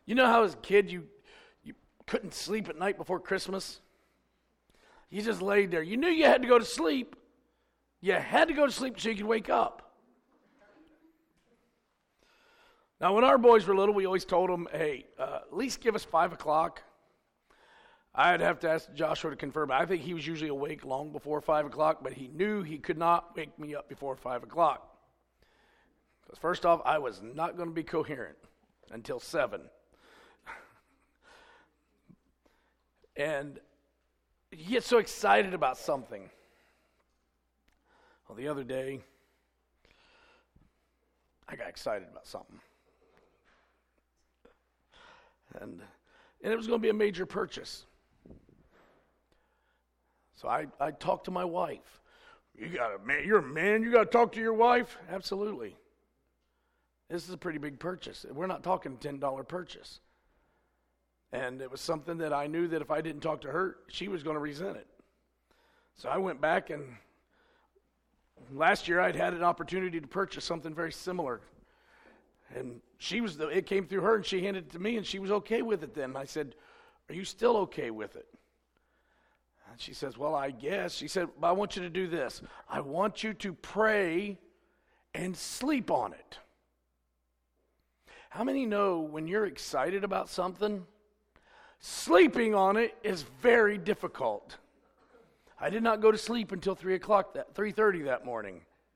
You know how as a kid you couldn't sleep at night before Christmas? You just laid there. You knew you had to go to sleep. You had to go to sleep so you could wake up. Now, when our boys were little, we always told them, hey, at least give us 5 o'clock. I'd have to ask Joshua to confirm. I think he was usually awake long before 5 o'clock, but he knew he could not wake me up before 5 o'clock. Because first off, I was not going to be coherent until 7. And you get so excited about something. Well, the other day, I got excited about something. And it was going to be a major purchase. So I talked to my wife. You're a man, you got to talk to your wife? Absolutely. This is a pretty big purchase. We're not talking $10 purchase. And it was something that I knew that if I didn't talk to her, she was going to resent it. So I went back, and last year I'd had an opportunity to purchase something very similar. And it came through her, and she handed it to me, and she was okay with it then. And I said, are you still okay with it? And she says, well, I guess. She said, but I want you to do this. I want you to pray and sleep on it. How many know when you're excited about something, sleeping on it is very difficult? I did not go to sleep until 3:30 that morning.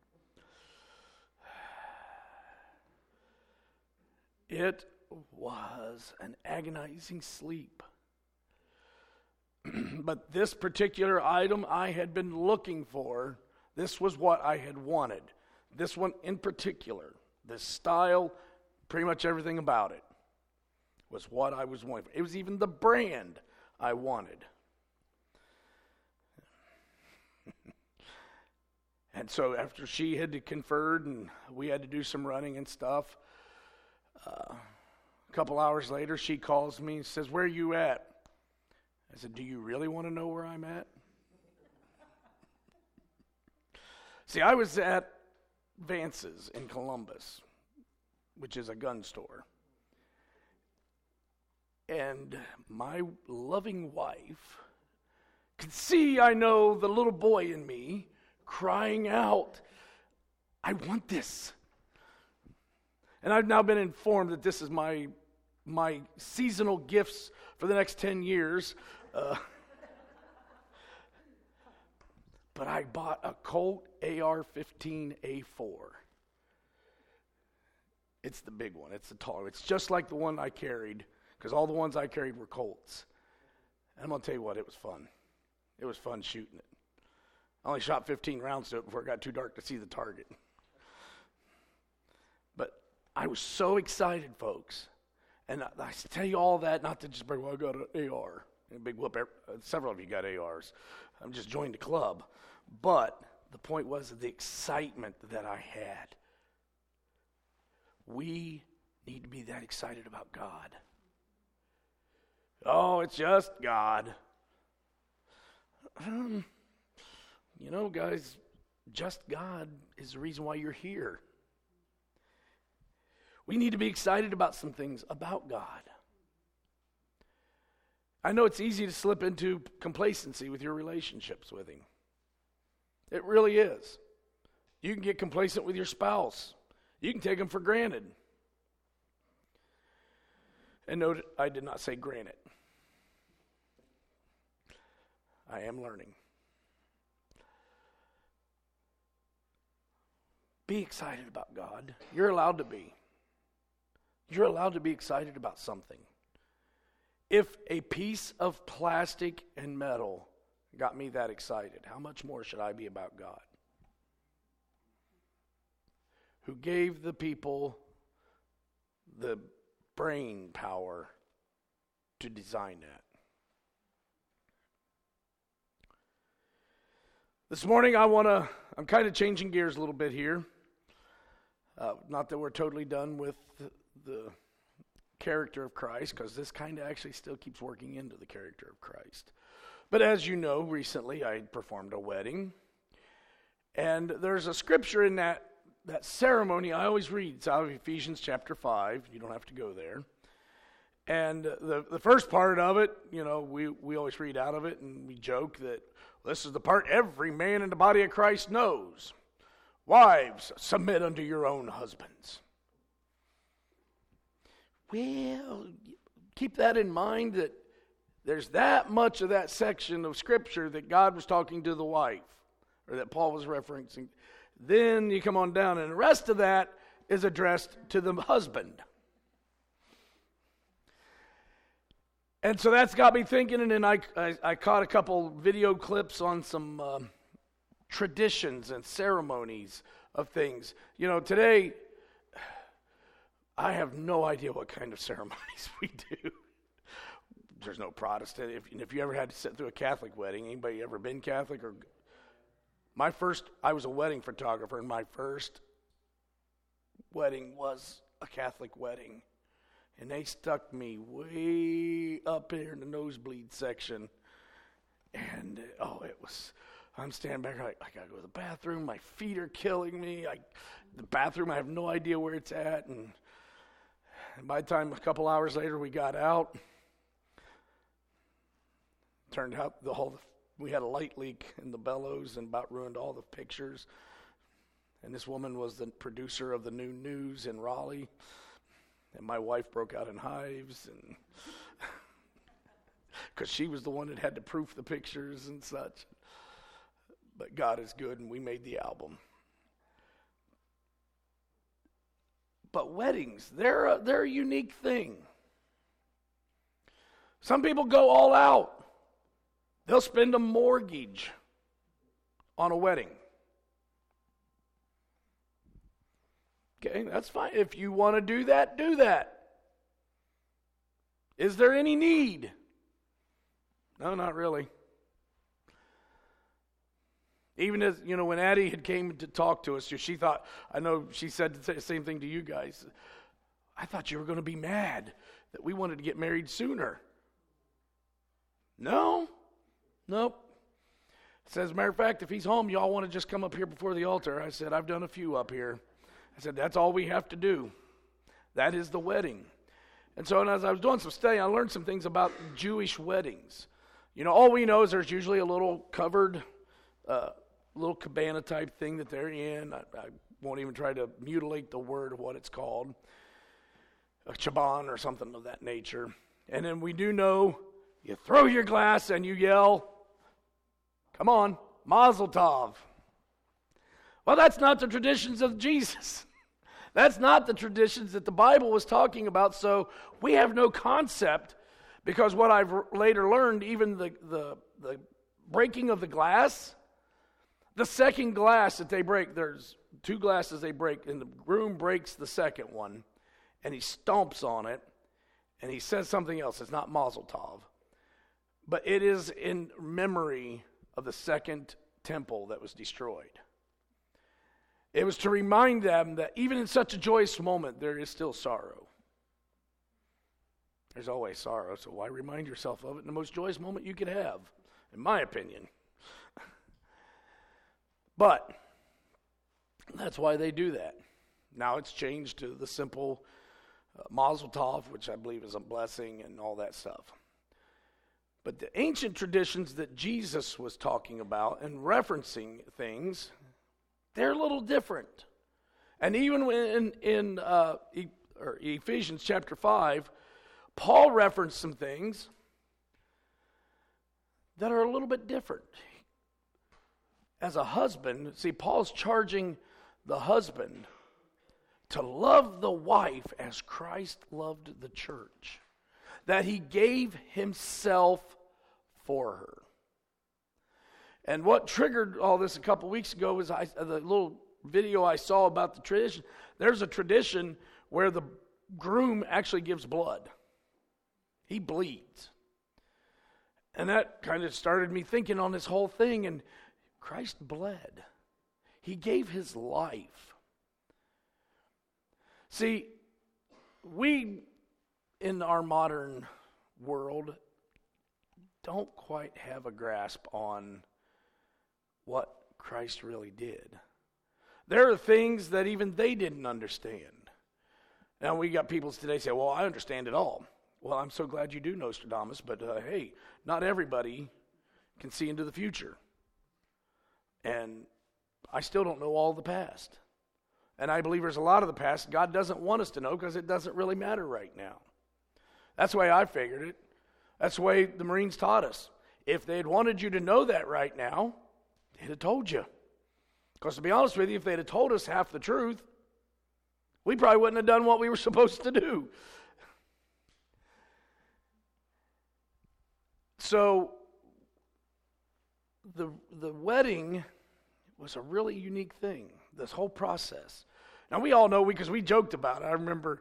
It was an agonizing sleep. But this particular item I had been looking for, this was what I had wanted. This one in particular, this style, pretty much everything about it was what I was wanting. It was even the brand I wanted. And so after she had conferred and we had to do some running and stuff, a couple hours later she calls me and says, where are you at? I said, do you really want to know where I'm at? See, I was at Vance's in Columbus, which is a gun store. And my loving wife could see, I know, the little boy in me crying out, I want this. And I've now been informed that this is my seasonal gifts for the next 10 years. But I bought a Colt AR-15A4. It's the big one. It's the tall one. It's just like the one I carried, because all the ones I carried were Colts. And I'm going to tell you what, it was fun. It was fun shooting it. I only shot 15 rounds to it before it got too dark to see the target. But I was so excited, folks. And I tell you all that, not to just bring, well, I got an AR. A big whoop. Several of you got ARs. I'm just joined the club. But the point was the excitement that I had. We need to be that excited about God. Oh, it's just God. You know, guys, just God is the reason why you're here. We need to be excited about some things about God. I know it's easy to slip into complacency with your relationships with Him. It really is. You can get complacent with your spouse. You can take them for granted. And note, I did not say granted. I am learning. Be excited about God. You're allowed to be. You're allowed to be excited about something. If a piece of plastic and metal got me that excited, how much more should I be about God? Who gave the people the brain power to design that. This morning I'm kind of changing gears a little bit here. Not that we're totally done with the character of Christ, because this kind of actually still keeps working into the character of Christ. But as you know, recently I performed a wedding. And there's a scripture in that ceremony I always read. It's out of Ephesians chapter 5. You don't have to go there. And the first part of it, we always read out of it and we joke that this is the part every man in the body of Christ knows. Wives, submit unto your own husbands. Well, keep that in mind, that there's that much of that section of Scripture that God was talking to the wife, or that Paul was referencing. Then you come on down, and the rest of that is addressed to the husband. And so that's got me thinking, and then I caught a couple video clips on some traditions and ceremonies of things. Today, I have no idea what kind of ceremonies we do. There's no Protestant. If you ever had to sit through a Catholic wedding, anybody ever been Catholic? I was a wedding photographer, and my first wedding was a Catholic wedding. And they stuck me way up here in the nosebleed section. And, I'm standing back, I got to go to the bathroom. My feet are killing me. The bathroom, I have no idea where it's at. And by the time a couple hours later we got out, turned out we had a light leak in the bellows and about ruined all the pictures. And this woman was the producer of the New News in Raleigh. And my wife broke out in hives, and because she was the one that had to proof the pictures and such. But God is good, and we made the album. But weddings, they're a unique thing. Some people go all out. They'll spend a mortgage on a wedding. Okay, that's fine. If you want to do that, do that. Is there any need? No, not really. Even as, when Addie had came to talk to us, she thought, I know she said the same thing to you guys. I thought you were going to be mad that we wanted to get married sooner. No. Nope. Says, as a matter of fact, if he's home, y'all want to just come up here before the altar. I said, I've done a few up here. I said, that's all we have to do. That is the wedding. And so as I was doing some study, I learned some things about Jewish weddings. All we know is there's usually a little covered, little cabana type thing that they're in. I won't even try to mutilate the word of what it's called. A chaban or something of that nature. And then we do know you throw your glass and you yell, come on, Mazel Tov. Well, that's not the traditions of Jesus. That's not the traditions that the Bible was talking about, so we have no concept, because what I've later learned, even the breaking of the glass, the second glass that they break, there's two glasses they break, and the groom breaks the second one, and he stomps on it, and he says something else. It's not Mazel Tov, but it is in memory of the second temple that was destroyed. It was to remind them that even in such a joyous moment, there is still sorrow. There's always sorrow, so why remind yourself of it in the most joyous moment you could have, in my opinion. But that's why they do that. Now it's changed to the simple Mazel Tov, which I believe is a blessing and all that stuff. But the ancient traditions that Jesus was talking about and referencing things, they're a little different. And even in Ephesians chapter 5, Paul referenced some things that are a little bit different. As a husband, see, Paul's charging the husband to love the wife as Christ loved the church, that he gave himself for her. And what triggered all this a couple weeks ago was the little video I saw about the tradition. There's a tradition where the groom actually gives blood. He bleeds. And that kind of started me thinking on this whole thing. And Christ bled. He gave his life. See, we in our modern world don't quite have a grasp on what Christ really did. There are things that even they didn't understand. Now we got people today say, well, I understand it all. Well, I'm so glad you do, Nostradamus, but hey, not everybody can see into the future. And I still don't know all the past. And I believe there's a lot of the past God doesn't want us to know because it doesn't really matter right now. That's the way I figured it. That's the way the Marines taught us. If they had wanted you to know that right now, they'd have told you. Because to be honest with you, if they'd have told us half the truth, we probably wouldn't have done what we were supposed to do. So the wedding was a really unique thing, this whole process. Now we all know because we joked about it. I remember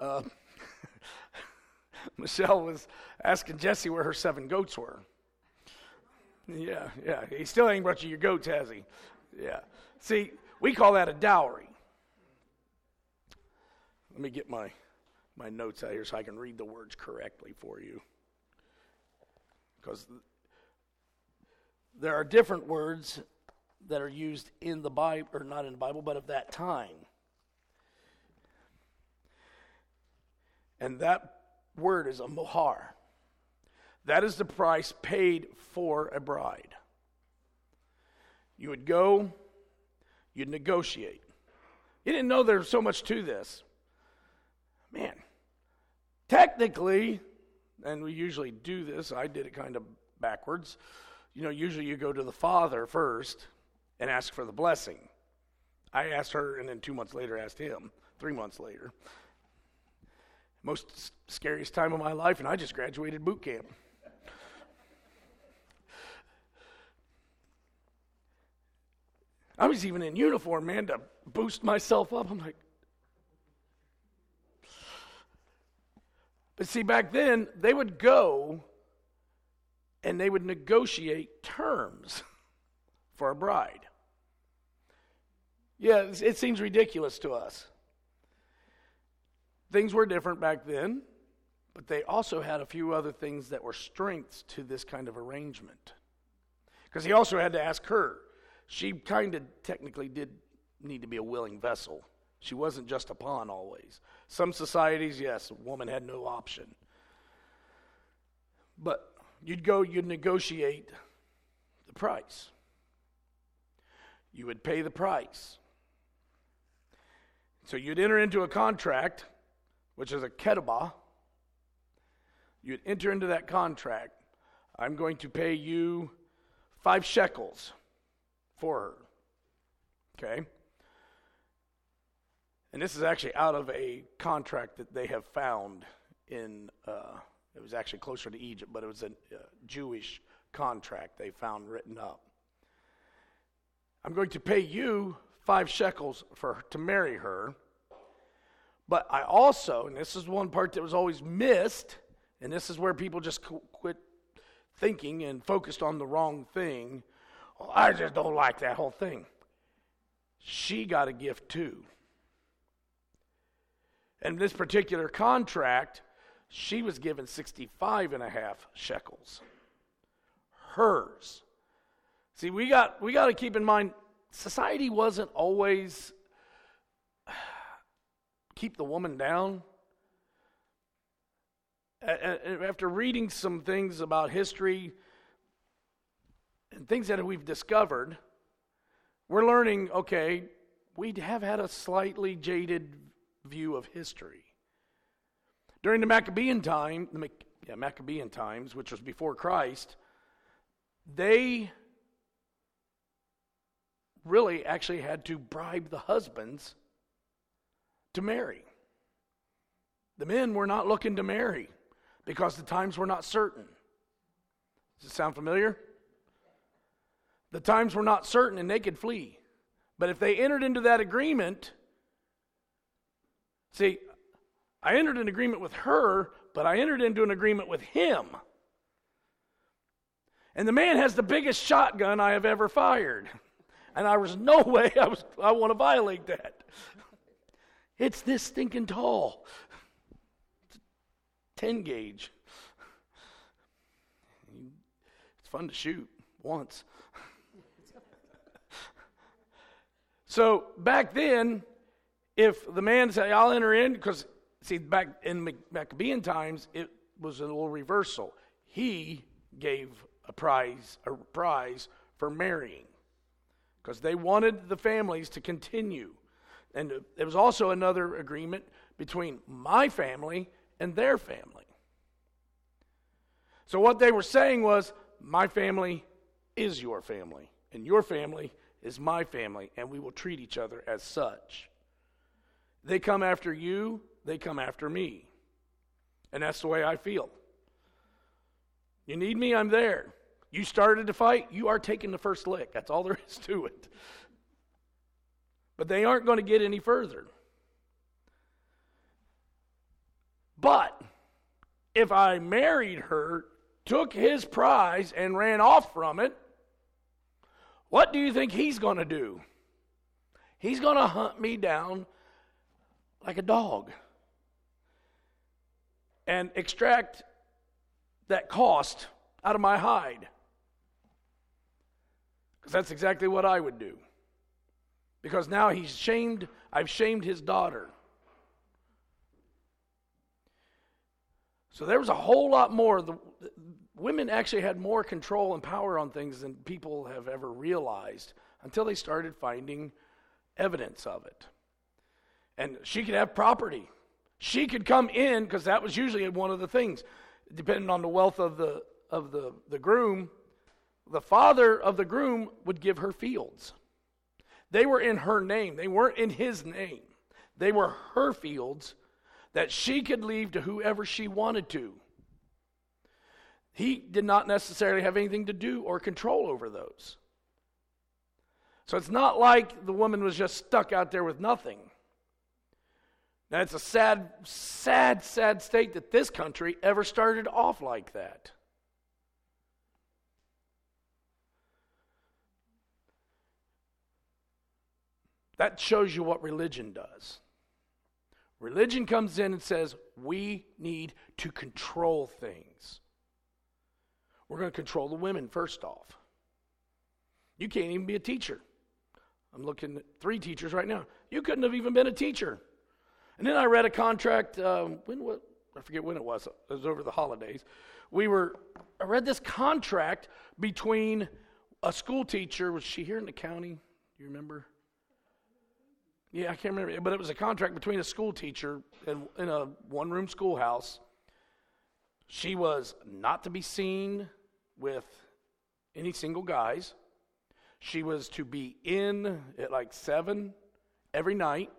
Michelle was asking Jesse where her 7 goats were. Yeah. He still ain't brought you your goats, has he? Yeah. See, we call that a dowry. Let me get my notes out here so I can read the words correctly for you. Because there are different words that are used in the Bible, or not in the Bible, but of that time. And that word is a mohar. That is the price paid for a bride. You would go, you'd negotiate. You didn't know there was so much to this. Man, technically, and we usually do this, I did it kind of backwards. Usually you go to the father first and ask for the blessing. I asked her, and then 2 months later asked him, 3 months later. Most scariest time of my life, and I just graduated boot camp. I was even in uniform, man, to boost myself up. I'm like, but see, back then, they would go and they would negotiate terms for a bride. Yeah, it seems ridiculous to us. Things were different back then, but they also had a few other things that were strengths to this kind of arrangement. Because he also had to ask her. She kind of technically did need to be a willing vessel. She wasn't just a pawn always. Some societies, yes, a woman had no option. But you'd negotiate the price. You would pay the price. So you'd enter into a contract, which is a ketubah. You'd enter into that contract. I'm going to pay you 5 shekels for her. Okay? And this is actually out of a contract that they have found in, it was actually closer to Egypt, but it was a Jewish contract they found written up. I'm going to pay you 5 shekels to marry her, but I also, and this is one part that was always missed, and this is where people just quit thinking and focused on the wrong thing. Oh, I just don't like that whole thing. She got a gift too. And this particular contract, she was given 65.5 shekels. Hers. See, we got to keep in mind, society wasn't always keep the woman down. After reading some things about history and things that we've discovered, we're learning, okay, we have had a slightly jaded view of history. During the Maccabean times, which was before Christ, they really actually had to bribe the husbands to marry. The men were not looking to marry because the times were not certain. Does it sound familiar? The times were not certain and they could flee. But if they entered into that agreement, see, I entered an agreement with her, but I entered into an agreement with him. And the man has the biggest shotgun I have ever fired. And there was no way I want to violate that. It's this stinking tall. 10 gauge. It's fun to shoot once. So back then, if the man said, I'll enter in, because see, back in Maccabean times, was a little reversal. He gave a prize for marrying, because they wanted the families to continue. And there was also another agreement between my family and their family. So what they were saying was, my family is your family, and your family is my family, and we will treat each other as such. They come after you, they come after me. And that's the way I feel. You need me, I'm there. You started to fight, you are taking the first lick. That's all there is to it. But they aren't going to get any further. But if I married her, took his prize, and ran off from it, what do you think he's going to do? He's going to hunt me down like a dog and extract that cost out of my hide. Because that's exactly what I would do. Because now I've shamed his daughter. So there was a whole lot more. The women actually had more control and power on things than people have ever realized until they started finding evidence of it. And she could have property. She could come in, because that was usually one of the things. Depending on the wealth of the groom, the father of the groom would give her fields. They were in her name. They weren't in his name. They were her fields that she could leave to whoever she wanted to. He did not necessarily have anything to do or control over those. So it's not like the woman was just stuck out there with nothing. Now, it's a sad, sad, sad state that this country ever started off like that. That shows you what religion does. Religion comes in and says, we need to control things. We're going to control the women first off. You can't even be a teacher. I'm looking at 3 teachers right now. You couldn't have even been a teacher. And then I read a contract, I forget when it was over the holidays. I read this contract between a school teacher, was she here in the county? Do you remember? Yeah, I can't remember, but it was a contract between a school teacher in a one-room schoolhouse. She was not to be seen with any single guys. She was to be in at like 7 every night.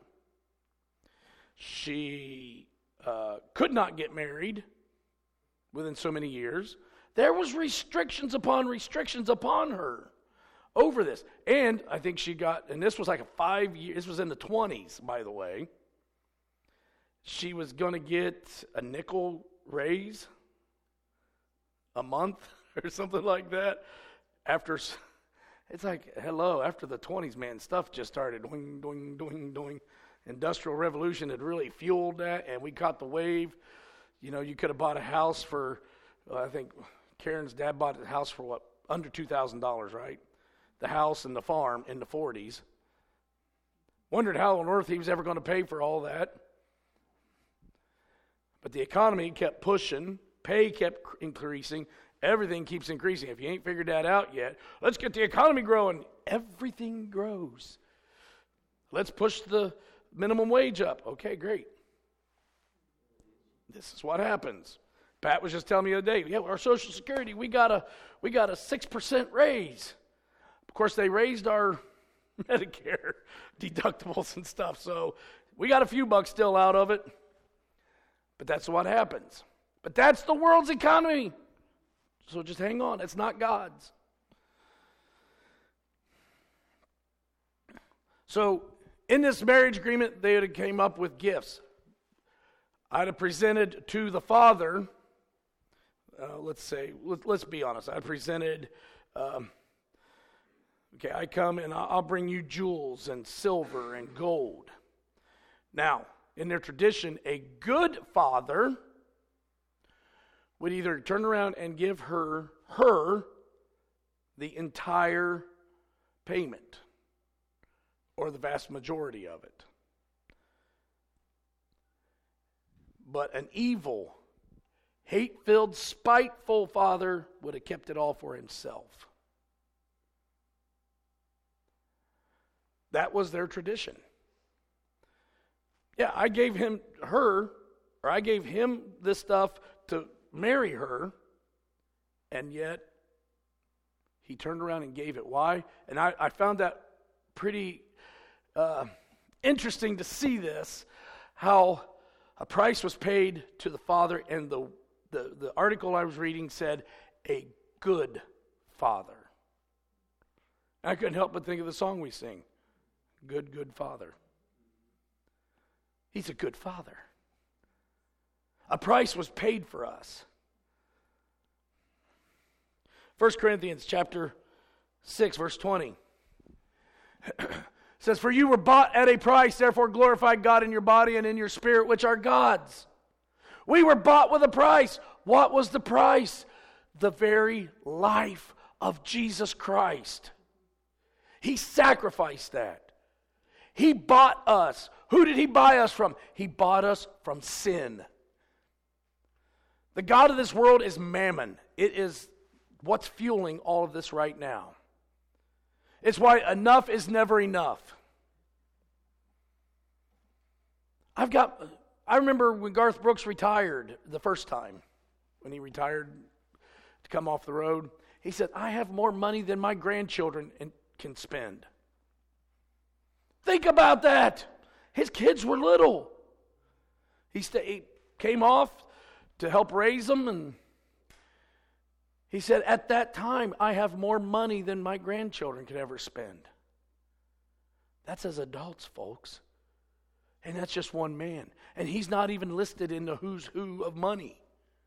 She could not get married within so many years. There was restrictions upon her over this. And I think she got, and this was like a 5-year, this was in the 20s, by the way. She was going to get a nickel raise a month or something like that. It's like, hello, after the 20s, man, stuff just started doing, doing, doing, doing. Industrial Revolution had really fueled that, and we caught the wave. You know, you could have bought a house for, I think Karen's dad bought a house for what, under $2,000, right? The house and the farm in the 40s. Wondered how on earth he was ever going to pay for all that. But the economy kept pushing, pay kept increasing, everything keeps increasing. If you ain't figured that out yet, let's get the economy growing. Everything grows. Let's push the minimum wage up. Okay, great. This is what happens. Pat was just telling me the other day, yeah, our Social Security, we got a 6% raise. Of course, they raised our Medicare deductibles and stuff, so we got a few bucks still out of it. But that's what happens. But that's the world's economy. So just hang on. It's not God's. So in this marriage agreement, they had came up with gifts. I'd have presented to the father, let's be honest. I presented, I come and I'll bring you jewels and silver and gold. Now, in their tradition, a good father would either turn around and give her the entire payment or the vast majority of it. hate-filled, spiteful father would have kept it all for himself. That was their tradition. Yeah, I gave him this stuff to marry her, and yet he turned around and gave it. Why? And I found that pretty interesting to see this, how a price was paid to the father, and the article I was reading said, a good father. I couldn't help but think of the song we sing, Good, Good Father. He's a good father. A price was paid for us. 1 Corinthians chapter 6, verse 20. Says, for you were bought at a price, therefore glorify God in your body and in your spirit, which are God's. We were bought with a price. What was the price? The very life of Jesus Christ. He sacrificed that. He bought us. Who did he buy us from? He bought us from sin. The god of this world is mammon. It is what's fueling all of this right now. It's why enough is never enough. I remember when Garth Brooks retired the first time, when he retired to come off the road, he said, I have more money than my grandchildren can spend. Think about that. His kids were little. He came off to help raise them, and he said, at that time, I have more money than my grandchildren could ever spend. That's as adults, folks. And that's just one man. And he's not even listed in the who's who of money.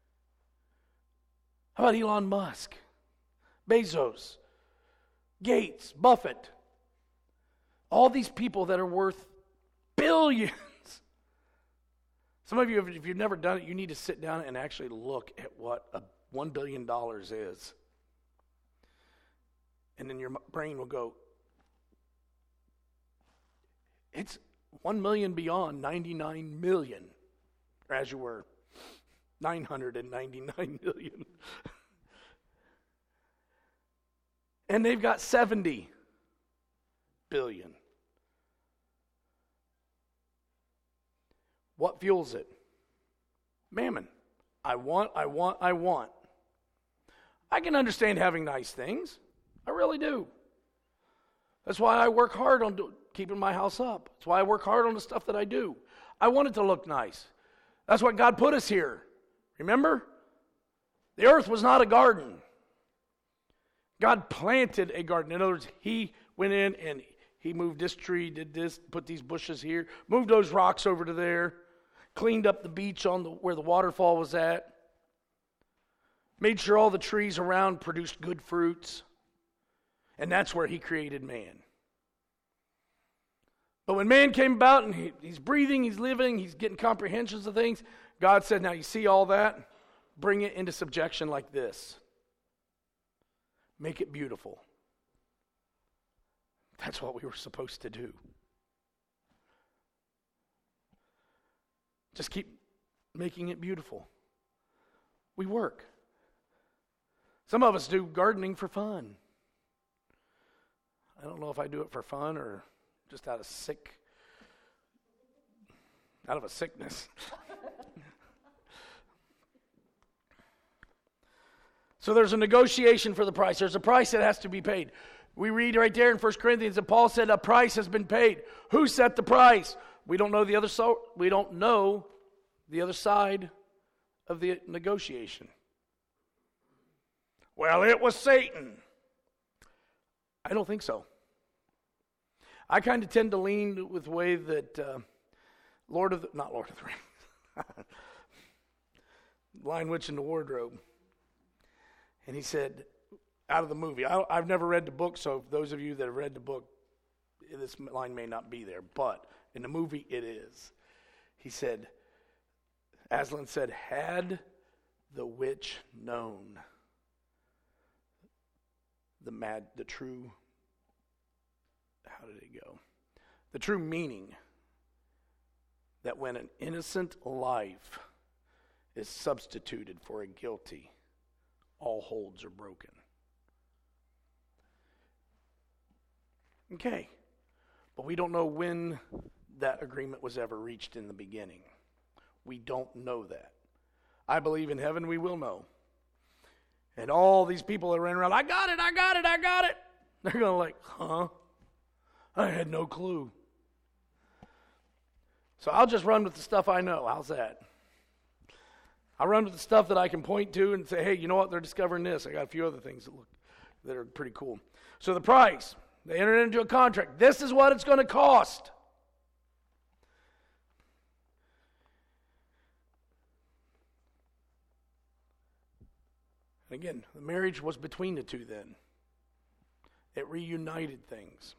How about Elon Musk, Bezos, Gates, Buffett? All these people that are worth billions. Some of you, if you've never done it, you need to sit down and actually look at what $1 billion is. And then your brain will go, it's 1 million beyond 99 million, or as you were, 999 million. And they've got 70 billion. What fuels it? Mammon. I want. I can understand having nice things. I really do. That's why I work hard on keeping my house up. That's why I work hard on the stuff that I do. I want it to look nice. That's why God put us here. Remember? The earth was not a garden. God planted a garden. In other words, he went in and he moved this tree, did this, put these bushes here, moved those rocks over to there, cleaned up the beach where the waterfall was at, made sure all the trees around produced good fruits, and that's where he created man. But when man came about and he's breathing, he's living, he's getting comprehensions of things, God said, now you see all that? Bring it into subjection like this. Make it beautiful. That's what we were supposed to do. Just keep making it beautiful. We work. Some of us do gardening for fun. I don't know if I do it for fun or just out of a sickness. So there's a negotiation for the price. There's a price that has to be paid. We read right there in 1 Corinthians that Paul said a price has been paid. Who set the price? We don't know the other side of the negotiation. Well, it was Satan. I don't think so. I kind of tend to lean with the way that not Lord of the Rings, Lion, Witch, and the Wardrobe. And he said, out of the movie, I've never read the book, so those of you that have read the book, this line may not be there, but in the movie it is. He said, Aslan said, had the witch known the true, how did it go? The true meaning that when an innocent life is substituted for a guilty, all holds are broken. Okay. But we don't know when that agreement was ever reached in the beginning. We don't know that. I believe in heaven we will know. And all these people that ran around, I got it. They're going to like, huh? I had no clue. So I'll just run with the stuff I know. How's that? I'll run with the stuff that I can point to and say, hey, you know what? They're discovering this. I got a few other things that are pretty cool. So the price, they entered into a contract. This is what it's going to cost. And again, the marriage was between the two then. It reunited things.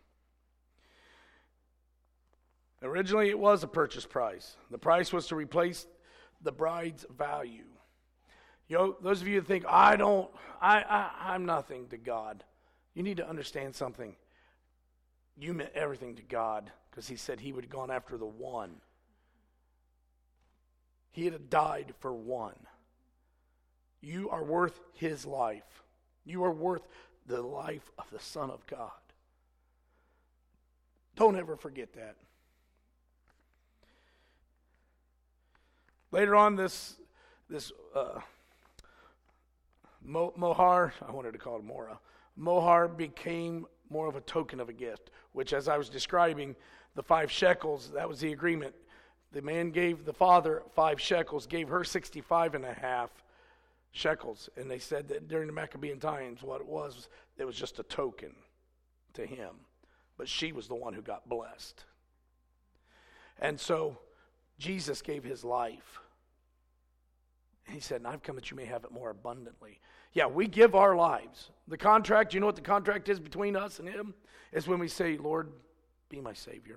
Originally, it was a purchase price. The price was to replace the bride's value. You know, those of you who think, I'm nothing to God. You need to understand something. You meant everything to God because he said he would have gone after the one. He had died for one. You are worth his life. You are worth the life of the Son of God. Don't ever forget that. Later on, this mohar, I wanted to call it Mora, mohar became more of a token of a gift, which as I was describing, the 5 shekels, that was the agreement. The man gave the father 5 shekels, gave her 65.5 shekels. And they said that during the Maccabean times, what it was just a token to him. But she was the one who got blessed. And so Jesus gave his life. And he said, and I've come that you may have it more abundantly. Yeah, we give our lives. The contract, you know what the contract is between us and him? Is when we say, Lord, be my Savior.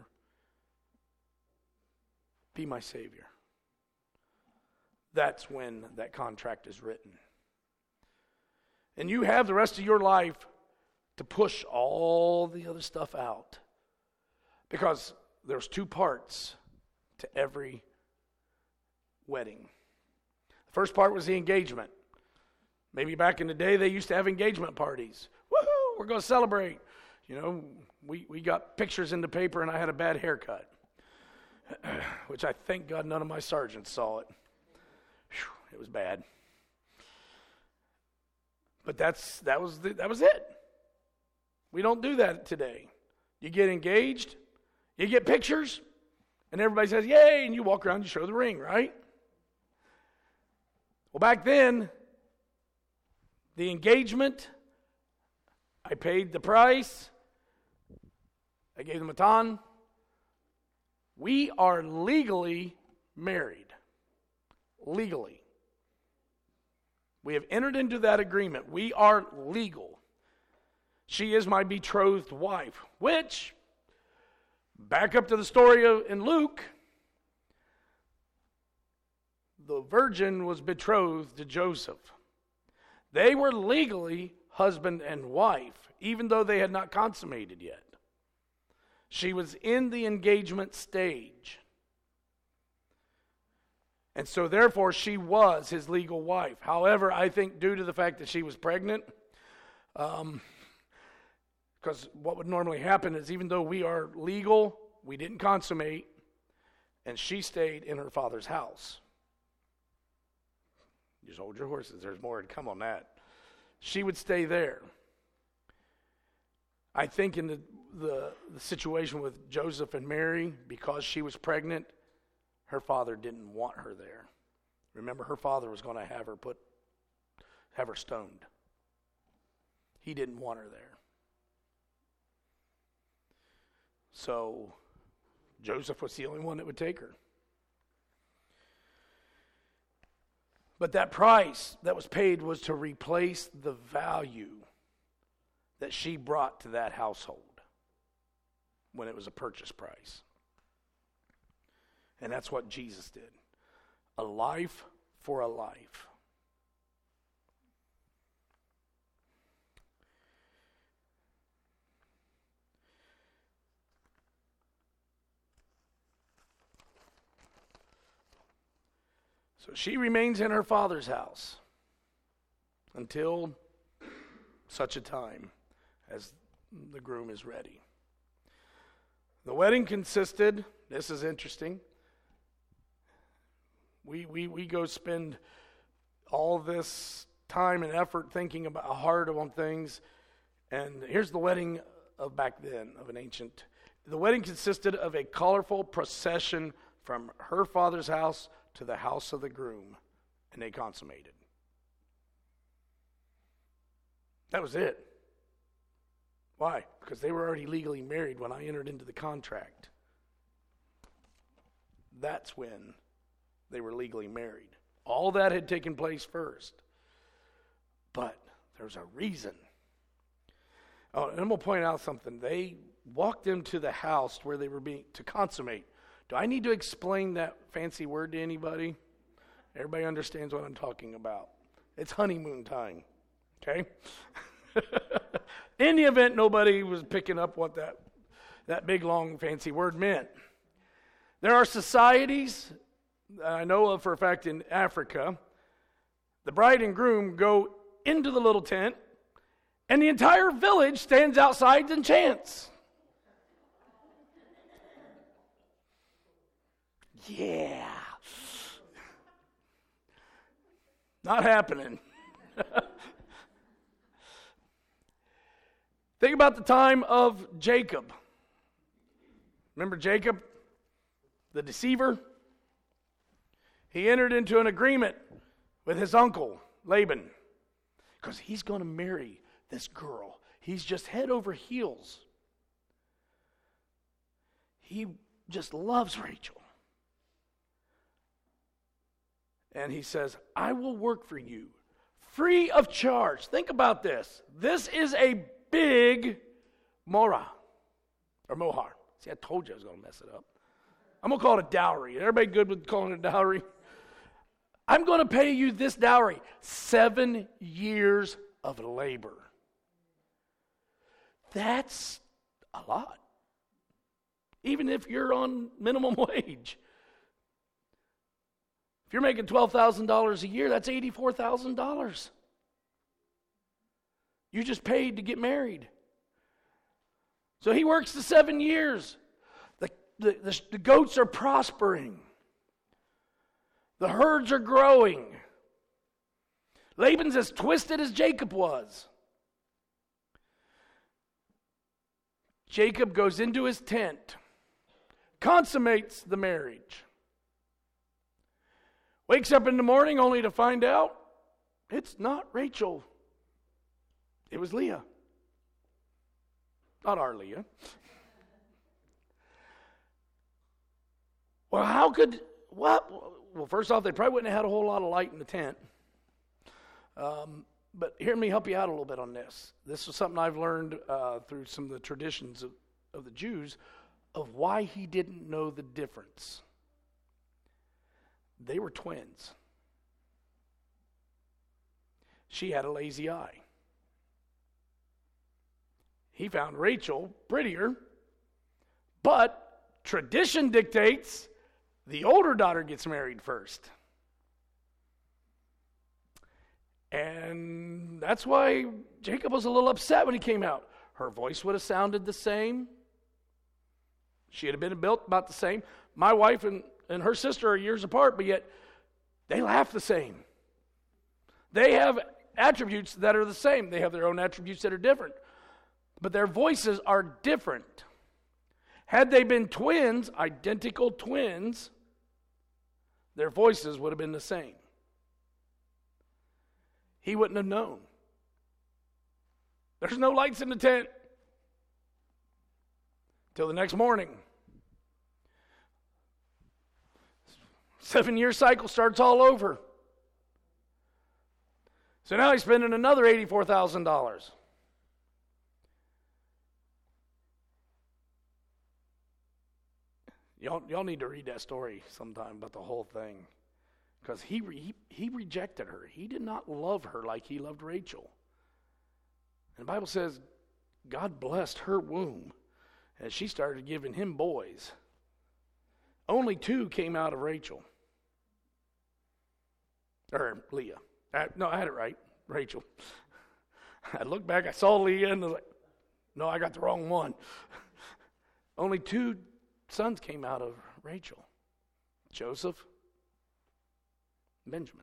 Be my Savior. That's when that contract is written. And you have the rest of your life to push all the other stuff out. Because there's 2 parts to every wedding. The first part was the engagement. Maybe back in the day they used to have engagement parties. Woohoo, we're going to celebrate. You know, we got pictures in the paper and I had a bad haircut. Which I thank God none of my sergeants saw it. Whew, it was bad. But that was it. We don't do that today. You get engaged, you get pictures, and everybody says, yay, and you walk around and you show the ring, right? Well, back then, the engagement, I paid the price, I gave the matan. We are legally married. Legally. We have entered into that agreement. We are legal. She is my betrothed wife, which, back up to the story in Luke, the virgin was betrothed to Joseph. They were legally husband and wife, even though they had not consummated yet. She was in the engagement stage. And so therefore she was his legal wife. However, I think due to the fact that she was pregnant, because what would normally happen is even though we are legal, we didn't consummate, and she stayed in her father's house. Just hold your horses. There's more to come on that. She would stay there. I think in the situation with Joseph and Mary, because she was pregnant, her father didn't want her there. Remember, her father was going to have her stoned. He didn't want her there. So Joseph was the only one that would take her. But that price that was paid was to replace the value that she brought to that household when it was a purchase price. And that's what Jesus did. A life for a life. So she remains in her father's house until such a time as the groom is ready. The wedding consisted, this is interesting, we go spend all this time and effort thinking about hard on things, and here's the wedding of back then, of an ancient. The wedding consisted of a colorful procession from her father's house to the house of the groom, and they consummated. That was it. Why? Because they were already legally married when I entered into the contract. That's when they were legally married. All that had taken place first. But there's a reason. Oh, and I'm going to point out something. They walked into the house where they were being to consummate. Do I need to explain that fancy word to anybody? Everybody understands what I'm talking about. It's honeymoon time. Okay? In the event nobody was picking up what that big, long, fancy word meant. There are societies, I know of for a fact in Africa, the bride and groom go into the little tent, and the entire village stands outside and chants. Yeah. Not happening. Think about the time of Jacob. Remember Jacob, the deceiver? He entered into an agreement with his uncle, Laban, because he's going to marry this girl. He's just head over heels. He just loves Rachel. And he says, I will work for you free of charge. Think about this. This is a big mohar. See, I told you I was going to mess it up. I'm going to call it a dowry. Everybody good with calling it a dowry? I'm going to pay you this dowry. 7 years of labor. That's a lot. Even if you're on minimum wage. If you're making $12,000 a year, that's $84,000. You just paid to get married. So he works the 7 years. The goats are prospering. The herds are growing. Laban's as twisted as Jacob was. Jacob goes into his tent, consummates the marriage. Wakes up in the morning only to find out it's not Rachel. It was Leah. Not our Leah. Well, Well, first off, they probably wouldn't have had a whole lot of light in the tent. But hear me help you out a little bit on this. This is something I've learned through some of the traditions of the Jews of why he didn't know the difference. They were twins. She had a lazy eye. He found Rachel prettier, but tradition dictates the older daughter gets married first. And that's why Jacob was a little upset when he came out. Her voice would have sounded the same. She'd have been built about the same. My wife and her sister are years apart, but yet they laugh the same. They have attributes that are the same. They have their own attributes that are different. But their voices are different. Had they been twins, identical twins, their voices would have been the same. He wouldn't have known. There's no lights in the tent till the next morning. 7-year cycle starts all over. So now he's spending another $84,000. Y'all need to read that story sometime about the whole thing. Because he rejected her. He did not love her like he loved Rachel. And the Bible says God blessed her womb as she started giving him boys. Only 2 came out of Rachel. Or Leah. No, I had it right. Rachel. I looked back, I saw Leah, and I was like, no, I got the wrong one. Only 2 sons came out of Rachel. Joseph, Benjamin.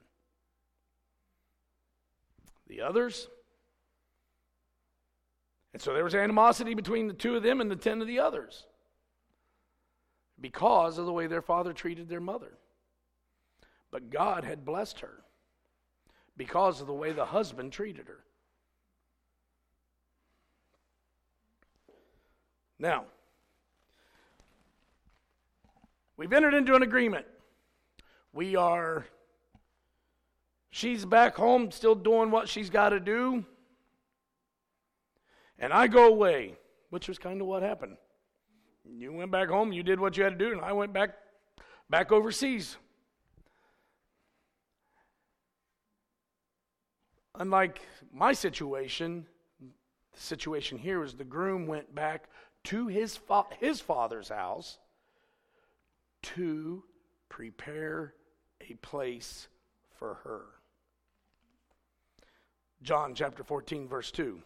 The others. And so there was animosity between the 2 of them and the 10 of the others because of the way their father treated their mother. But God had blessed her because of the way the husband treated her. Now, we've entered into an agreement. She's back home still doing what she's got to do. And I go away, which was kind of what happened. You went back home, you did what you had to do, and I went back overseas. Unlike my situation, the situation here was the groom went back to his father's house to prepare a place for her. John chapter 14, verse 2.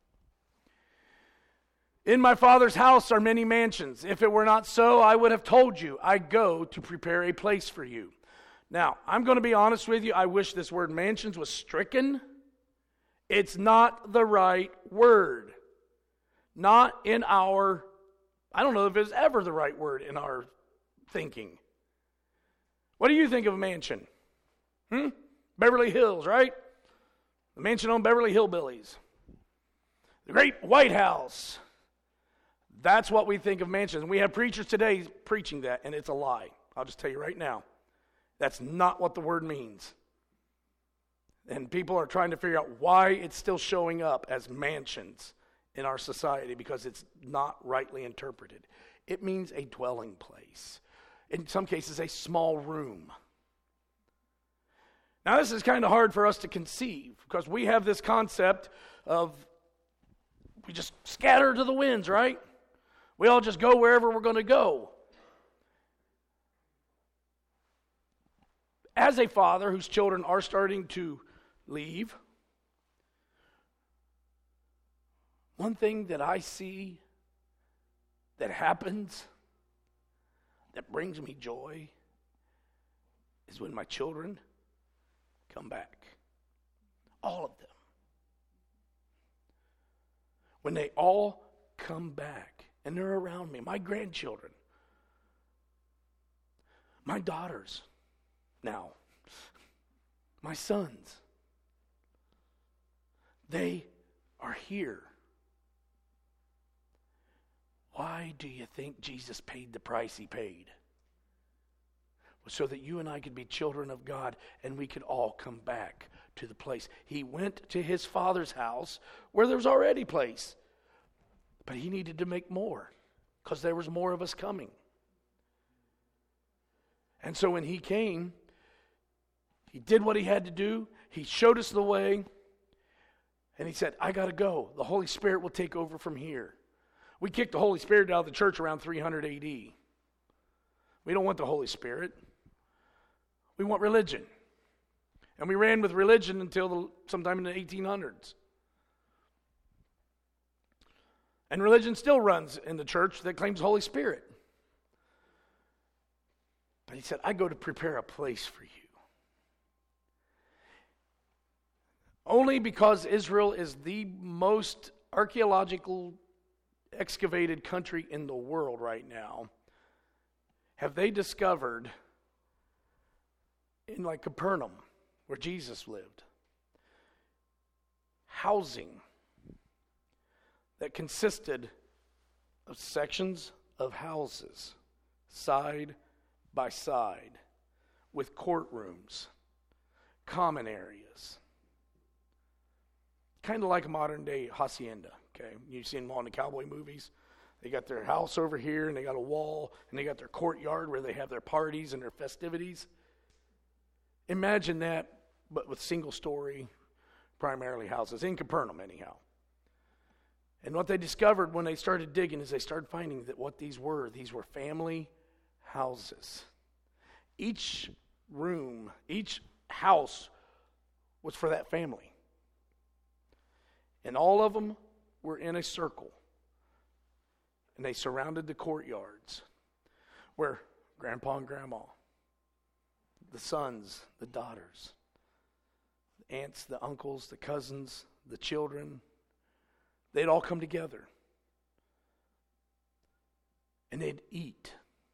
In my Father's house are many mansions. If it were not so, I would have told you, I go to prepare a place for you. Now, I'm going to be honest with you. I wish this word mansions was stricken. It's not the right word. Not in our, I don't know if it's ever the right word in our thinking. What do you think of a mansion? Beverly Hills, right? The mansion on Beverly Hillbillies. The great White House. That's what we think of mansions. And we have preachers today preaching that, and it's a lie. I'll just tell you right now. That's not what the word means. And people are trying to figure out why it's still showing up as mansions in our society because it's not rightly interpreted. It means a dwelling place. In some cases, a small room. Now, this is kind of hard for us to conceive because we have this concept of we just scatter to the winds, right? We all just go wherever we're going to go. As a father whose children are starting to leave, one thing that I see that happens that brings me joy is when my children come back. All of them. When they all come back and they're around me, my grandchildren, my daughters now, my sons, they are here. Why do you think Jesus paid the price he paid? So that you and I could be children of God and we could all come back to the place. He went to his Father's house where there was already place. But he needed to make more because there was more of us coming. And so when he came, he did what he had to do. He showed us the way. And he said, I got to go. The Holy Spirit will take over from here. We kicked the Holy Spirit out of the church around 300 AD. We don't want the Holy Spirit. We want religion. And we ran with religion until sometime in the 1800s. And religion still runs in the church that claims the Holy Spirit. But he said, I go to prepare a place for you. Only because Israel is the most archaeological excavated country in the world right now have they discovered in like Capernaum, where Jesus lived, housing that consisted of sections of houses side by side with courtrooms, common areas. Kind of like a modern day hacienda, okay? You've seen them all in the cowboy movies. They got their house over here and they got a wall and they got their courtyard where they have their parties and their festivities. Imagine that, but with single story, primarily houses, in Capernaum anyhow. And what they discovered when they started digging is they started finding that what these were family houses. Each room, each house was for that family. And all of them were in a circle. And they surrounded the courtyards where grandpa and grandma, the sons, the daughters, the aunts, the uncles, the cousins, the children, they'd all come together. And they'd eat.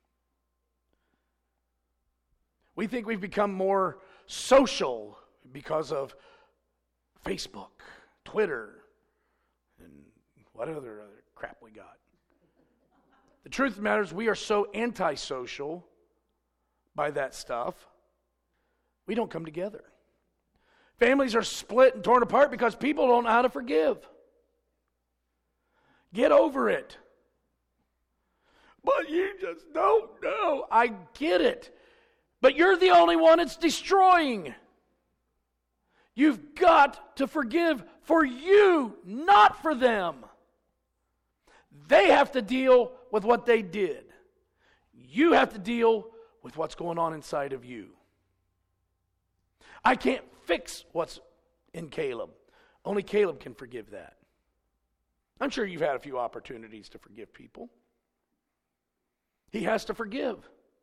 We think we've become more social because of Facebook, Twitter, and what other crap we got. The truth of the matter is we are so antisocial by that stuff, we don't come together. Families are split and torn apart because people don't know how to forgive. Get over it. But you just don't know. I get it. But you're the only one it's destroying. You've got to forgive for you, not for them. They have to deal with what they did. You have to deal with what's going on inside of you. I can't fix what's in Caleb. Only Caleb can forgive that. I'm sure you've had a few opportunities to forgive people. He has to forgive.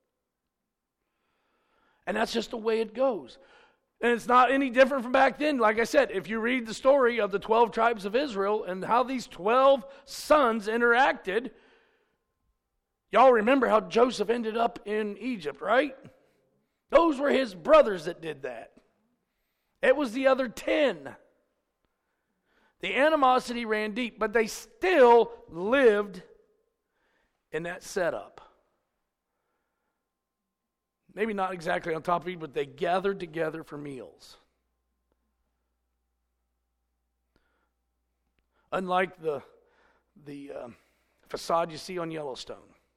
And that's just the way it goes. And it's not any different from back then. Like I said, if you read the story of the 12 tribes of Israel and how these 12 sons interacted, y'all remember how Joseph ended up in Egypt, right? Those were his brothers that did that. It was the other 10. The animosity ran deep, but they still lived in that setup. Maybe not exactly on top of each, but they gathered together for meals. Unlike the facade you see on Yellowstone,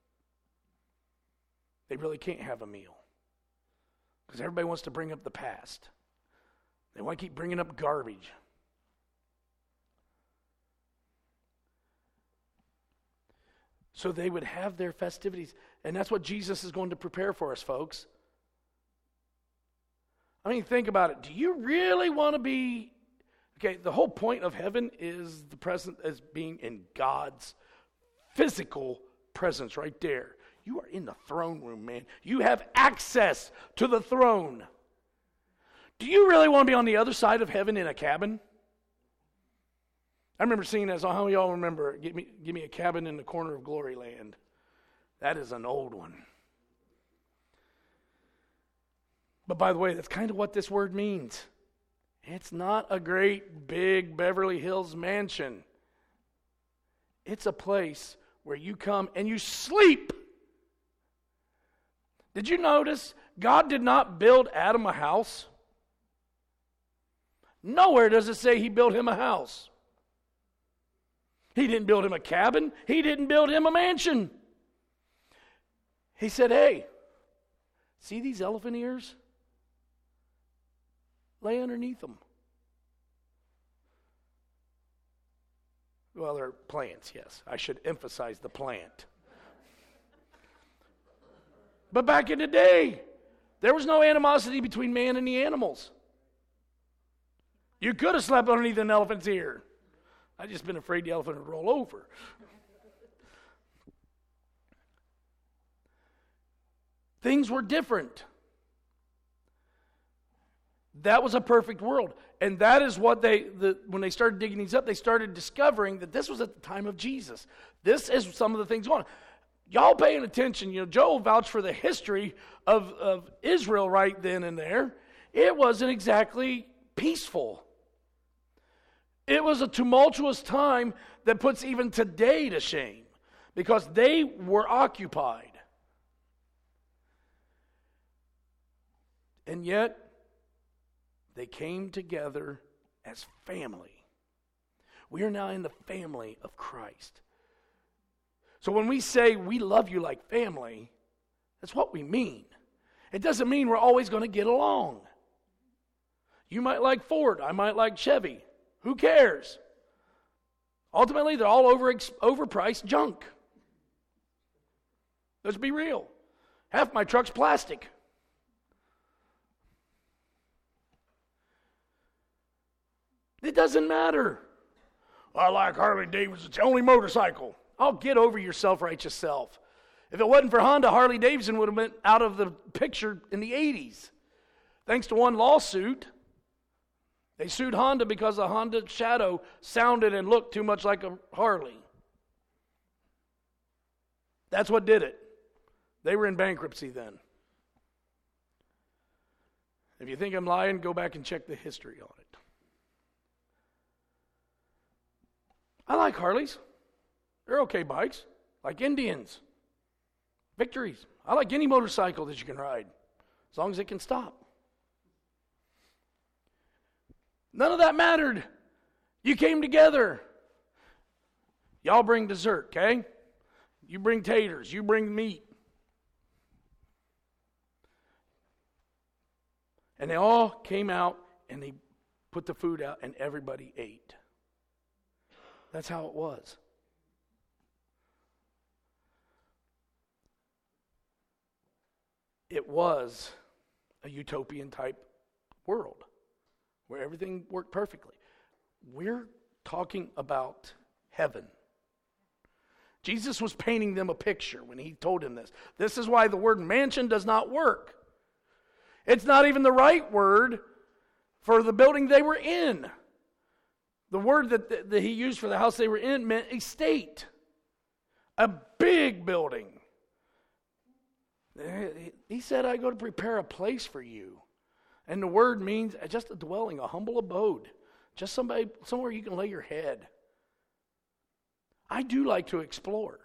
they really can't have a meal because everybody wants to bring up the past. They want to keep bringing up garbage. So they would have their festivities. And that's what Jesus is going to prepare for us, folks. I mean, think about it. Do you really want to be... Okay, the whole point of heaven is the present as being in God's physical presence right there. You are in the throne room, man. You have access to the throne. Do you really want to be on the other side of heaven in a cabin? I remember seeing that. So how y'all remember? Give me a cabin in the corner of Glory Land. That is an old one. But by the way, that's kind of what this word means. It's not a great big Beverly Hills mansion. It's a place where you come and you sleep. Did you notice God did not build Adam a house? Nowhere does it say he built him a house. He didn't build him a cabin. He didn't build him a mansion. He said, hey, see these elephant ears? Lay underneath them. Well, they're plants, yes. I should emphasize the plant. But back in the day, there was no animosity between man and the animals. You could have slept underneath an elephant's ear. I've just been afraid the elephant would roll over. Things were different. That was a perfect world. And that is what when they started digging these up, they started discovering that this was at the time of Jesus. This is some of the things going on. Y'all paying attention, Joel vouched for the history of Israel right then and there. It wasn't exactly peaceful. It was a tumultuous time that puts even today to shame because they were occupied. And yet, they came together as family. We are now in the family of Christ. So when we say we love you like family, that's what we mean. It doesn't mean we're always going to get along. You might like Ford, I might like Chevy. Who cares? Ultimately, they're all overpriced junk. Let's be real. Half my truck's plastic. It doesn't matter. I like Harley Davidson. It's the only motorcycle. I'll get over your self-righteous self. If it wasn't for Honda, Harley Davidson would have been out of the picture in the 80s. Thanks to one lawsuit. They sued Honda because the Honda Shadow sounded and looked too much like a Harley. That's what did it. They were in bankruptcy then. If you think I'm lying, go back and check the history on it. I like Harleys. They're okay bikes. Like Indians. Victories. I like any motorcycle that you can ride, as long as it can stop. None of that mattered. You came together. Y'all bring dessert, okay? You bring taters. You bring meat. And they all came out and they put the food out and everybody ate. That's how it was. It was a utopian type world where everything worked perfectly. We're talking about heaven. Jesus was painting them a picture when he told him this. This is why the word mansion does not work. It's not even the right word for the building they were in. The word that he used for the house they were in meant estate. A big building. He said, I go to prepare a place for you. And the word means just a dwelling, a humble abode. Just somewhere you can lay your head. I do like to explore.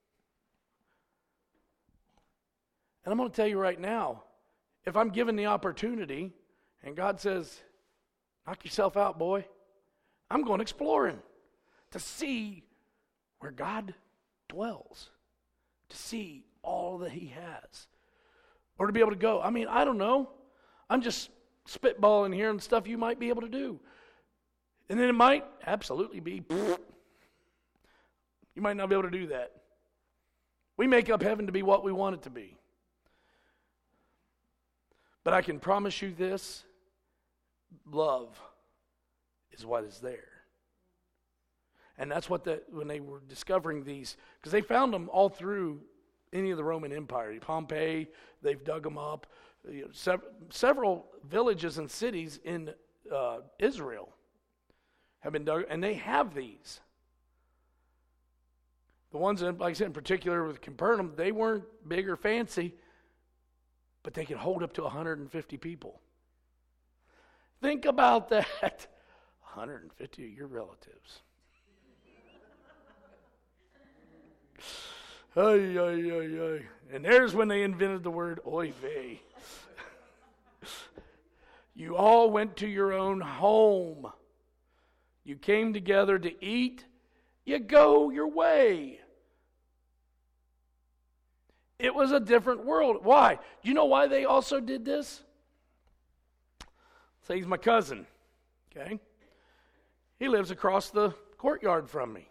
And I'm going to tell you right now, if I'm given the opportunity and God says, knock yourself out, boy, I'm going exploring to see where God dwells, to see all that he has, or to be able to go. I mean, I don't know. I'm just spitballing here and stuff you might be able to do. And then it might absolutely be, you might not be able to do that. We make up heaven to be what we want it to be. But I can promise you this, love is what is there. And that's what when they were discovering these, because they found them all through any of the Roman Empire. Pompeii, they've dug them up. Several villages and cities in Israel have been dug, and they have these. The ones, like I said, in particular with Capernaum, they weren't big or fancy, but they could hold up to 150 people. Think about that. 150 of your relatives. Ay, ay, ay, ay. And there's when they invented the word oy vey. You all went to your own home. You came together to eat. You go your way. It was a different world. Why? Do you know why they also did this? Say he's my cousin. Okay? He lives across the courtyard from me.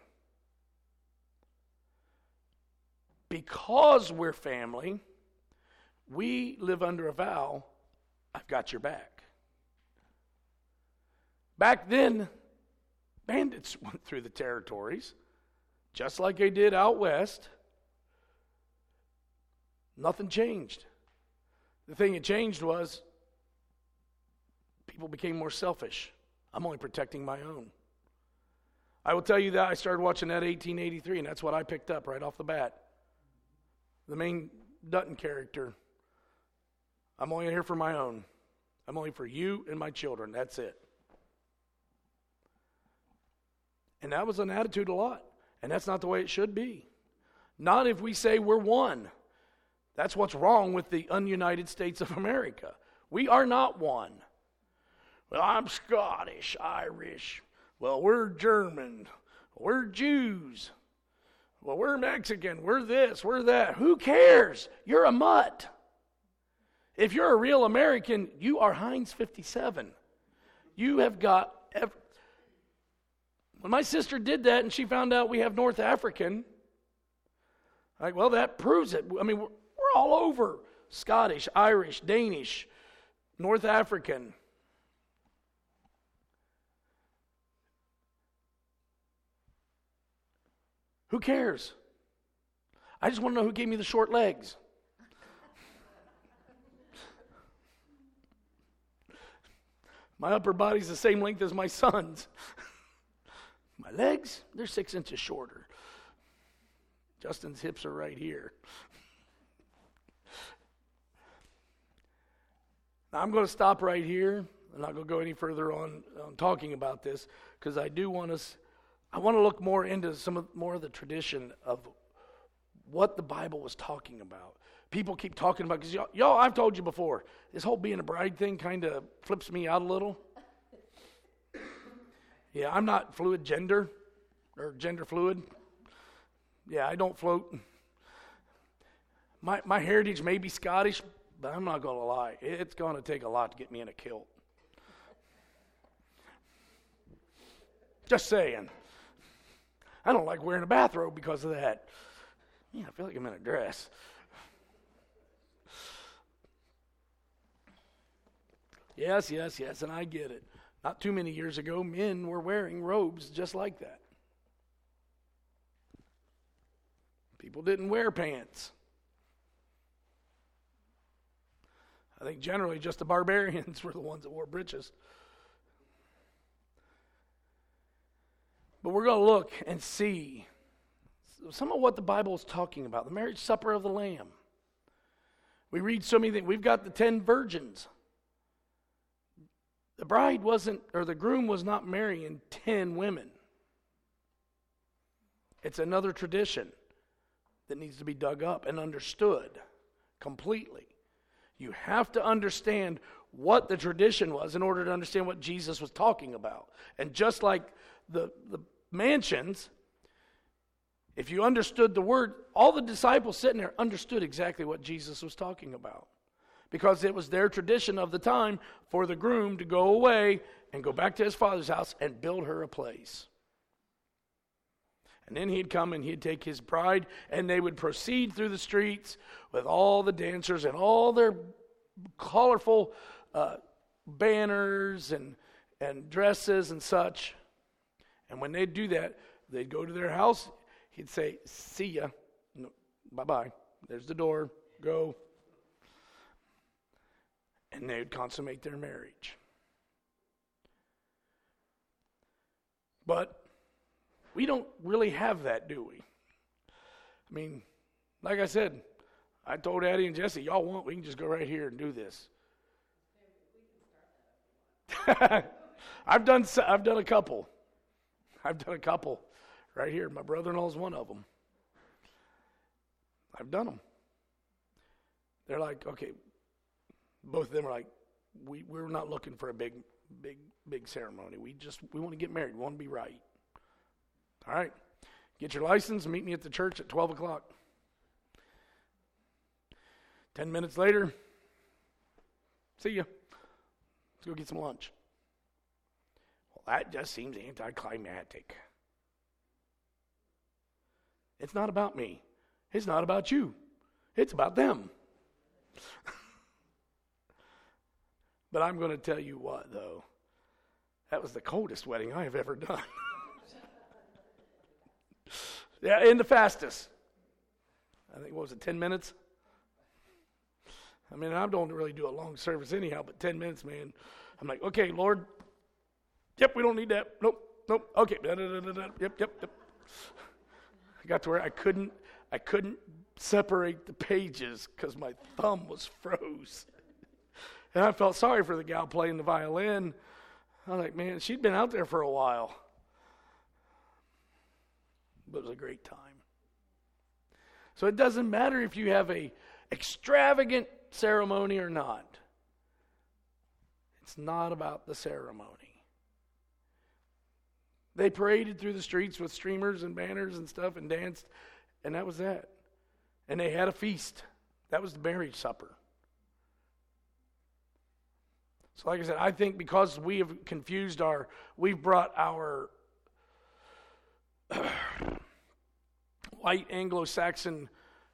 Because we're family, we live under a vow, I've got your back. Back then, bandits went through the territories, just like they did out west. Nothing changed. The thing that changed was people became more selfish. I'm only protecting my own. I will tell you that I started watching that 1883, and that's what I picked up right off the bat. The main Dutton character, I'm only here for my own. I'm only for you and my children. That's it. And that was an attitude a lot. And that's not the way it should be. Not if we say we're one. That's what's wrong with the ununited States of America. We are not one. Well, I'm Scottish, Irish. Well, we're German. We're Jews. Well, we're Mexican. We're this, we're that. Who cares? You're a mutt. If you're a real American, you are Heinz 57. You have got... When my sister did that and she found out we have North African, like, well, that proves it. I mean, we're all over. Scottish, Irish, Danish, North African. Who cares? I just want to know who gave me the short legs. My upper body's the same length as my son's. My legs, they're 6 inches shorter. Justin's hips are right here. Now, I'm going to stop right here. I'm not going to go any further on talking about this, because I want to look more into more of the tradition of what the Bible was talking about. People keep talking about, because y'all, I've told you before, this whole being a bride thing kind of flips me out a little. Yeah, I'm not fluid gender, or gender fluid. Yeah, I don't float. My heritage may be Scottish, but I'm not going to lie. It's going to take a lot to get me in a kilt. Just saying. I don't like wearing a bathrobe because of that. Yeah, I feel like I'm in a dress. Yes, and I get it. Not too many years ago, men were wearing robes just like that. People didn't wear pants. I think generally just the barbarians were the ones that wore breeches. But we're going to look and see some of what the Bible is talking about. The marriage supper of the Lamb. We read so many things. We've got the 10 virgins. The the groom was not marrying 10 women. It's another tradition that needs to be dug up and understood completely. You have to understand what the tradition was in order to understand what Jesus was talking about. And just like the mansions, if you understood the word, all the disciples sitting there understood exactly what Jesus was talking about. Because it was their tradition of the time for the groom to go away and go back to his father's house and build her a place. And then he'd come and he'd take his bride, and they would proceed through the streets with all the dancers and all their colorful banners and dresses and such. And when they'd do that, they'd go to their house. He'd say, "See ya. No, bye-bye. There's the door. Go." And they would consummate their marriage. But we don't really have that, do we? I mean, like I said, I told Addie and Jesse, y'all want, we can just go right here and do this. I've done a couple. Right here. My brother-in-law is one of them. I've done them. They're like, okay, both of them are like, we're not looking for a big ceremony. We want to get married. We want to be right. All right. Get your license. Meet me at the church at 12 o'clock. 10 minutes later, see ya. Let's go get some lunch. Well, that just seems anticlimactic. It's not about me. It's not about you. It's about them. But I'm going to tell you what, though. That was the coldest wedding I have ever done. Yeah, and the fastest. I think, what was it, 10 minutes? I mean, I don't really do a long service anyhow, but 10 minutes, man. I'm like, okay, Lord. Yep, we don't need that. Nope. Okay. Yep. I got to where I couldn't separate the pages because my thumb was froze. And I felt sorry for the gal playing the violin. I was like, man, she'd been out there for a while. But it was a great time. So it doesn't matter if you have a extravagant ceremony or not. It's not about the ceremony. They paraded through the streets with streamers and banners and stuff and danced, and that was that. And they had a feast. That was the marriage supper. So like I said, I think because we have we've brought our white Anglo-Saxon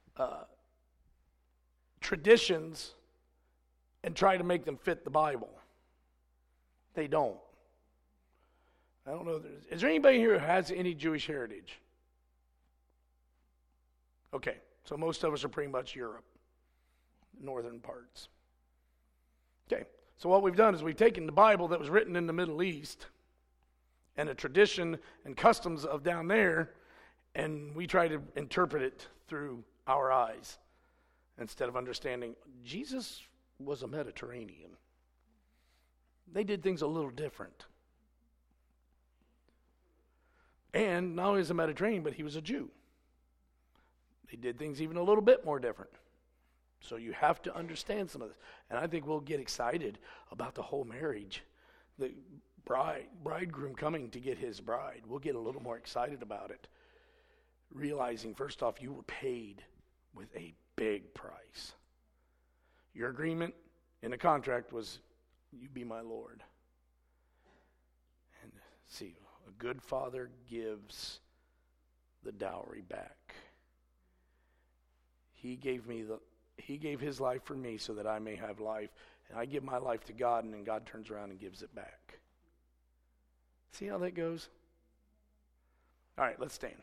traditions and try to make them fit the Bible. They don't. I don't know. Is there anybody here who has any Jewish heritage? Okay, so most of us are pretty much Europe, northern parts. Okay, so what we've done is we've taken the Bible that was written in the Middle East and a tradition and customs of down there, and we try to interpret it through our eyes instead of understanding Jesus was a Mediterranean. They did things a little different. And not only is a Mediterranean, but he was a Jew. They did things even a little bit more different. So you have to understand some of this. And I think we'll get excited about the whole marriage. The bridegroom coming to get his bride. We'll get a little more excited about it. Realizing, first off, you were paid with a big price. Your agreement in the contract was, you be my Lord. And see, a good father gives the dowry back. He gave his life for me so that I may have life. And I give my life to God, and then God turns around and gives it back. See how that goes? All right, let's stand.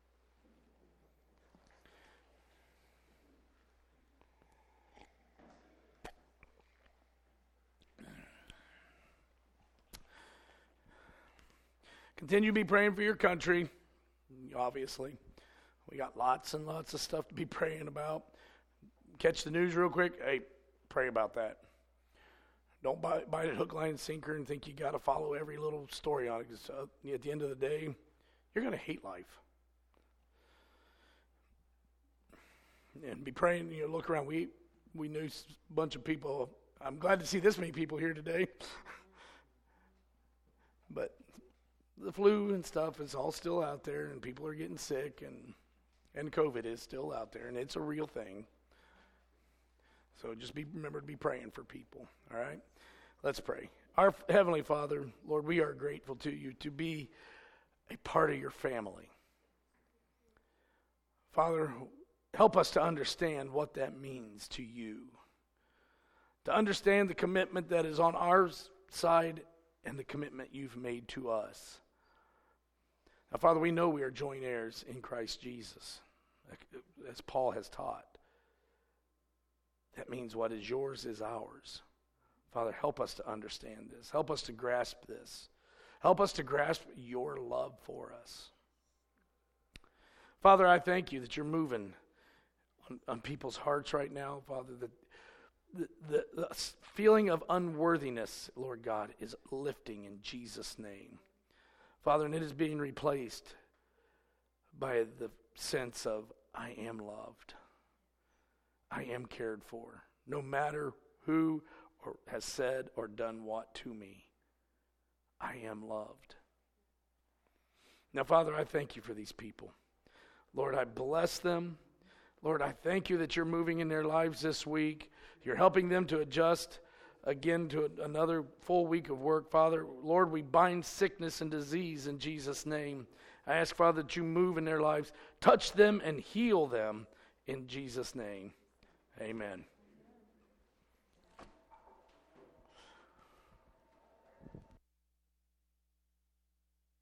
Continue to be praying for your country, obviously. We got lots and lots of stuff to be praying about. Catch the news real quick. Hey, pray about that. Don't bite it hook, line, and sinker and think you got to follow every little story on it. Because at the end of the day, you're going to hate life. And be praying, look around. We knew a bunch of people. I'm glad to see this many people here today. But the flu and stuff is all still out there, and people are getting sick, and COVID is still out there, and it's a real thing. So just remember to be praying for people, all right? Let's pray. Our Heavenly Father, Lord, we are grateful to you to be a part of your family. Father, help us to understand what that means to you, to understand the commitment that is on our side and the commitment you've made to us. Now, Father, we know we are joint heirs in Christ Jesus, as Paul has taught. That means what is yours is ours. Father, help us to understand this. Help us to grasp this. Help us to grasp your love for us. Father, I thank you that you're moving on people's hearts right now. Father, the feeling of unworthiness, Lord God, is lifting in Jesus' name. Father, and it is being replaced by the sense of, I am loved. I am cared for. No matter who has said or done what to me, I am loved. Now, Father, I thank you for these people. Lord, I bless them. Lord, I thank you that you're moving in their lives this week. You're helping them to adjust again to another full week of work. Father, Lord, we bind sickness and disease in Jesus' name. I ask, Father, that you move in their lives, touch them and heal them in Jesus' name. Amen.